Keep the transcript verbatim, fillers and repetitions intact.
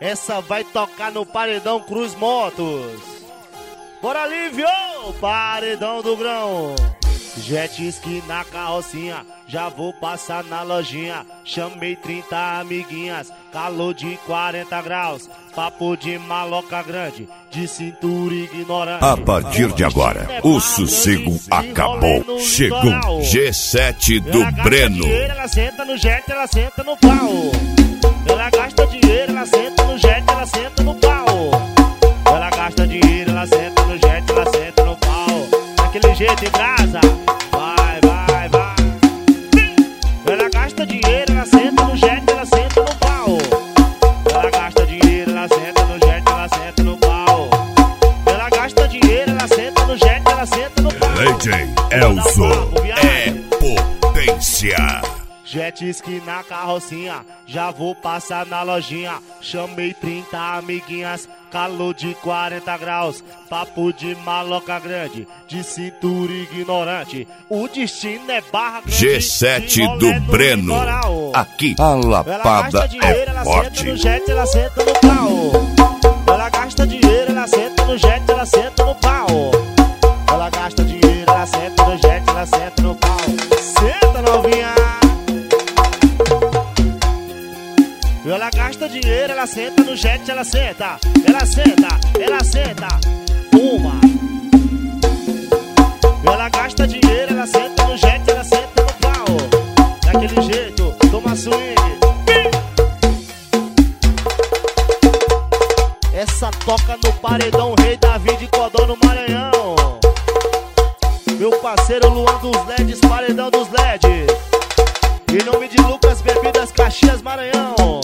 essa vai tocar no Paredão Cruz Motos. Bora, Lívio! Paredão do Grão. Jet ski na carrocinha, já vou passar na lojinha. Chamei trinta amiguinhas, calor de quarenta graus. Papo de maloca grande, de cintura ignorante. A partir de agora, o sossego acabou. Chegou G sete do Breno. Ela senta no jet, ela senta no pau. Ela gasta dinheiro, ela senta no jet, ela senta no pau. Ela gasta dinheiro, ela senta no jet, ela senta no pau. Daquele jeito em casa, vai, vai, vai. Ela gasta dinheiro, ela senta no jet, ela senta no pau. Ela gasta dinheiro, ela senta no jet, ela senta no pau. Ela gasta dinheiro, ela senta no jet, ela senta no pau. D J Elzo é potência. Jet ski na carrocinha, já vou passar na lojinha. Chamei trinta amiguinhas, calor de quarenta graus. Papo de maloca grande, de cintura ignorante. O destino é barra grande, G sete do Breno. Aqui a lapada dinheiro, é ela forte. Senta no jet, ela senta no pau. Ela gasta dinheiro, ela senta no jet, ela senta no pau. Ela gasta dinheiro, ela senta no jet, ela senta no pau. Senta, novinha. Ela gasta dinheiro, ela senta no jet, ela senta. Ela senta, ela senta. Uma. Ela gasta dinheiro, ela senta no jet, ela senta no pau. Daquele jeito, toma swing. Essa toca no Paredão, Rei Davi de Codó no Maranhão. Meu parceiro Luan dos L E Ds, Paredão dos L E Ds. Em nome de Lucas Bebidas Caxias, Maranhão.